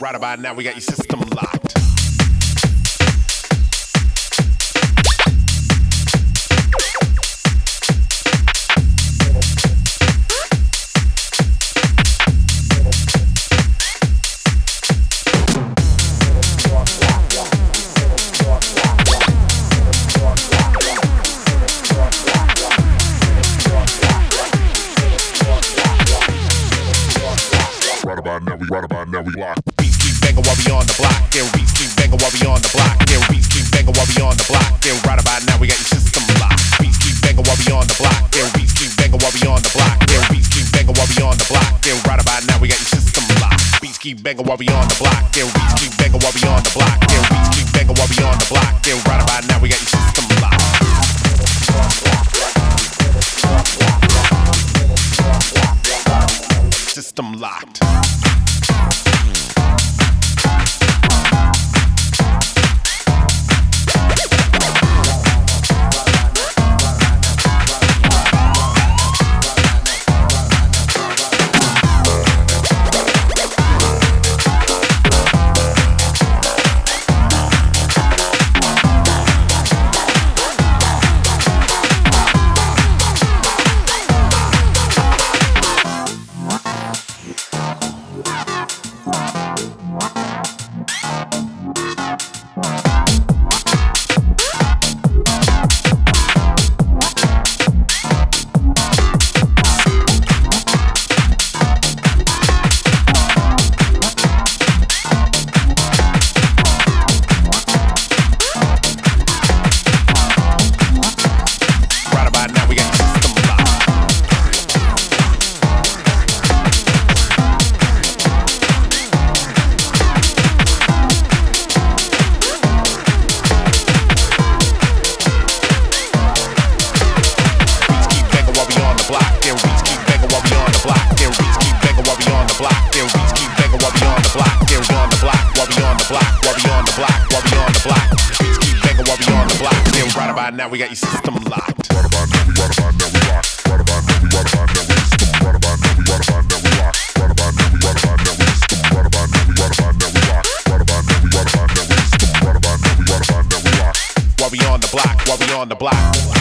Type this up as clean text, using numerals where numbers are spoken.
Right about now, we got your system locked. Right about now we lock. Beat street banger while we on the block. Yeah, beat street banger while we on the block. Yeah, beat street banger while we on the block. Yeah, right about now we got your system locked. Beat street banger while we on the block. Yeah, beat street banger while we on the block. Yeah, beat street banger while we on the block. Yeah, right about now we got your system locked. Beat street banger while we on the block. Yeah, beat street banger while we on the block. Yeah, beat street banger while we on the block. Yeah, right about now we got your system locked. System locked. Now we got your system locked. Right about now we lock. Right about now we system. Right about now we lock. Right about now we system. Right about now we lock. Right about now we system. Right about now we lock. While we on the block, while we on the block.